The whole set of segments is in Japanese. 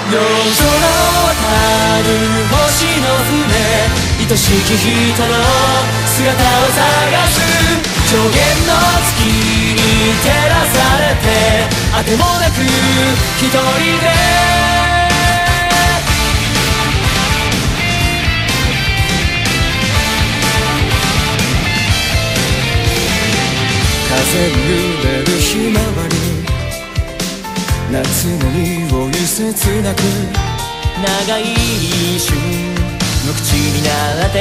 夜空を渡る星の船、愛しき人の姿を探す。上限の月に照らされて、あてもなく一人で風に揺れるひまわり、夏の匂い切なく、長い一瞬無口になって、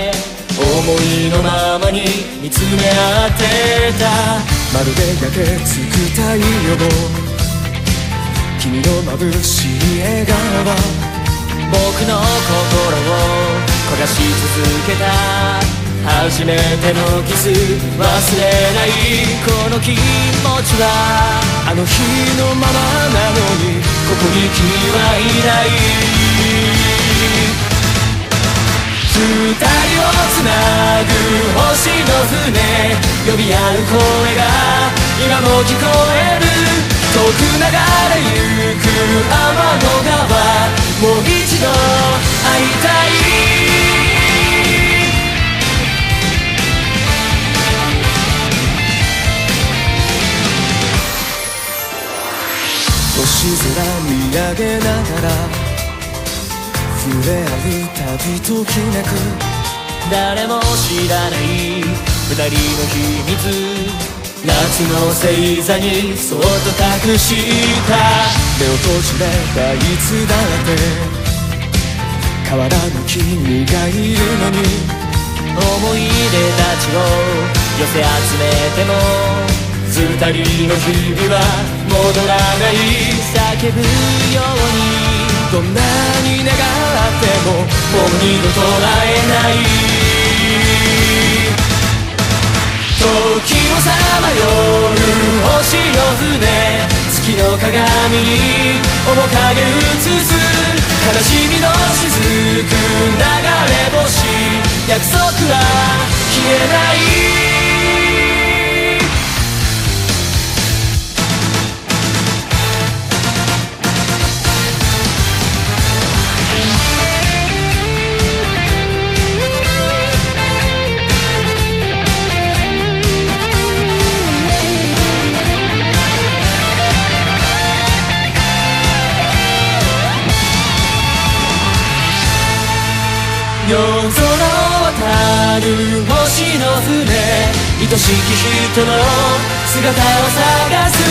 思いのままに見つめ合ってた。まるで焼けつく太陽、君の眩しい笑顔は僕の心を焦がし続けた。初めてのキス忘れないこの気持ちは、あの日のままなのにここに君はいない。二人をつなぐ星の船、呼び合う声が今も聞こえる。遠く流れゆく天の川、もう一度会いたい。星空見上げながら触れ合う旅ときめく、誰も知らない二人の秘密、夏の星座にそっと隠した。目を閉じればいつだって変わらぬ君がいるのに、思い出たちを寄せ集めても二人の日々は戻らない。叫ぶようにどんなに願ってももう二度と会えない。時をさまよう星の船、月の鏡に面影映す。悲しみの雫流れ星、約束は消えない。夜空を渡る星の船、愛しき人の姿を探す。